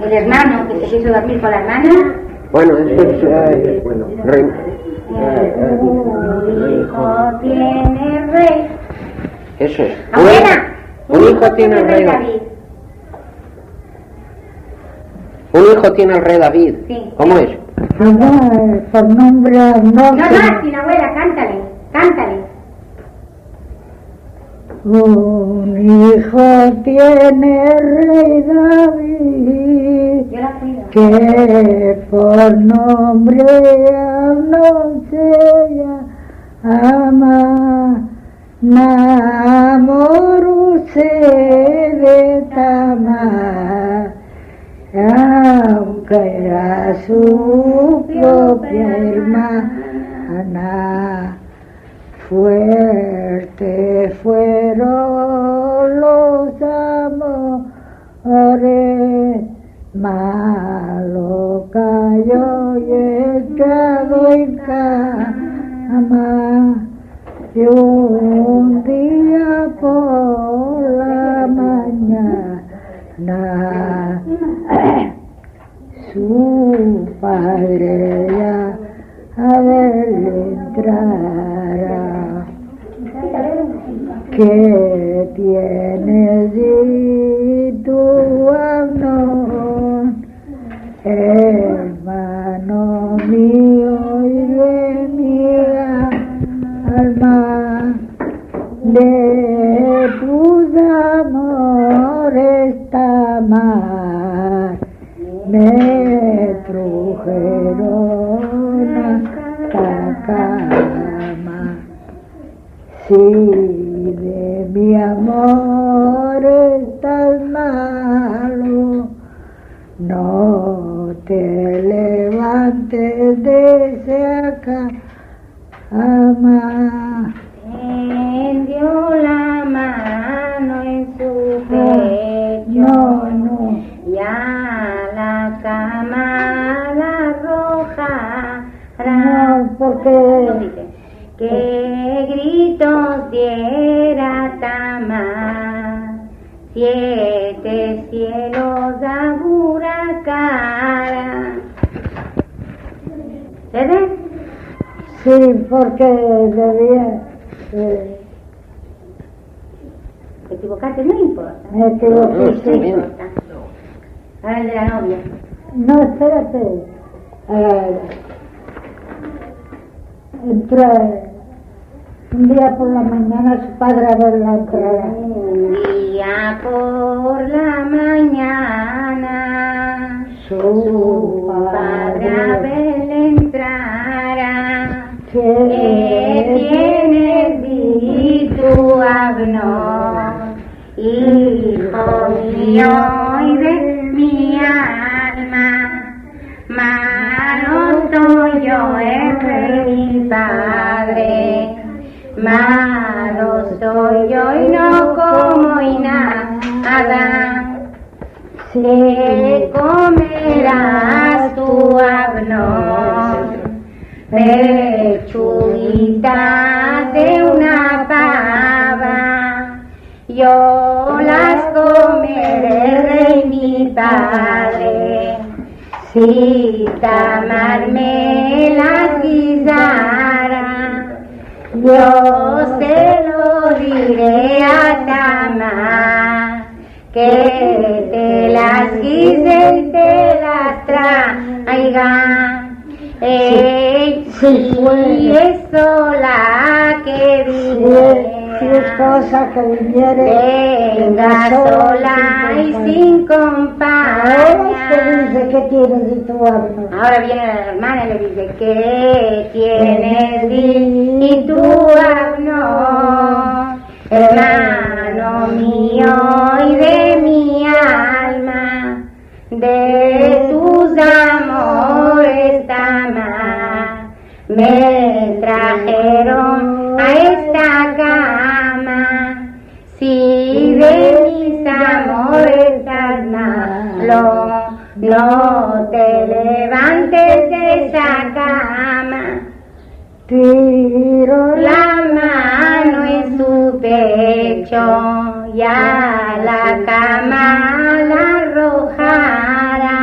El hermano que se quiso dormir con la hermana. Bueno, esto es... Un hijo tiene rey. Eso es. Abuela, Un hijo tiene el rey David. Un hijo tiene el rey David. Sí. ¿Cómo es? Por nombre No, sin abuela, cántale. Un hijo tiene el rey David, Yo la cuido. que por nombre anuncia ama namoruse de tamar, aunque era su propia hermana. Fuerte fueron los amores, malo cayó y echado en cama. Y un día por la mañana su padre ya a verle entrara. ¿Qué tienes y tu Amnón, hermano mío y de mi alma? De tus amores tamar me trujeron hasta cama. Si de mi amor estás malo, no te levantes de esa cama. Tendió la mano en su pecho. No. Y a la cama la arrojará. No, porque... ¿Qué gritos diera Tamar? 7 cielos aguracara. ¿Se ve? Sí, porque debía... ¿Te equivocaste? No importa. Me equivoqué, está sí. bien. Ahora el de la novia. No, espérate. Entró un día por la mañana su padre a verla entrar. Un día por la mañana su padre a verle entrara. ¿Qué tienes di tu Abnón, hijo mío y de mi alma? Malo soy yo, de mi padre. Malo soy yo y no como y nada. Se comerás tu Abnón, pechuguitas de una pava. Yo las comeré de mi padre, si Tamar me las guisara. Yo se lo diré a Tamar, que te las guise y te las traiga. Si es sola que viniera, si es cosa que viniere, venga sola y sin compañía. Ahora te dice que tienes de tu alma. Ahora viene la hermana y le dice, ¿qué tienes y tu Abnón, hermano mío y de mi alma? De tus amores Tamar me trajeron a esta cama. Si de mis amores Tamar no te levantes de esa cama. Tiró la mano en su pecho y a la cama la arrojara.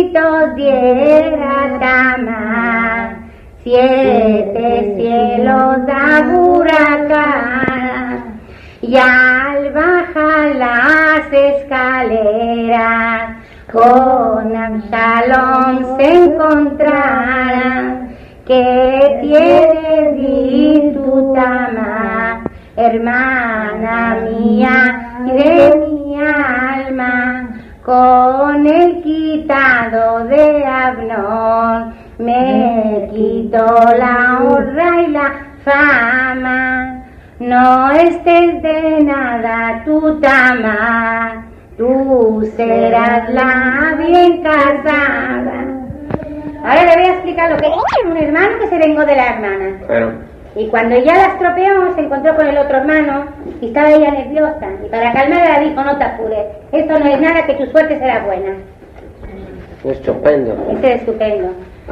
méritos diera Tama, 7 cielos da huracán, y al bajar las escaleras con Absalón se encontrará, que tiene di tu Tama, hermana mía y de mi alma, con el quitado de Abnón me quitó la honra y la fama. No estés de nada tu Tama, tú serás la bien casada. Ahora le voy a explicar lo que es un hermano que se vengó de la hermana. Claro. Y cuando ya la estropeó, se encontró con el otro hermano y estaba ella nerviosa. Y para calmarla dijo, no te apures, esto no es nada, que tu suerte será buena. Estupendo. Ese es estupendo.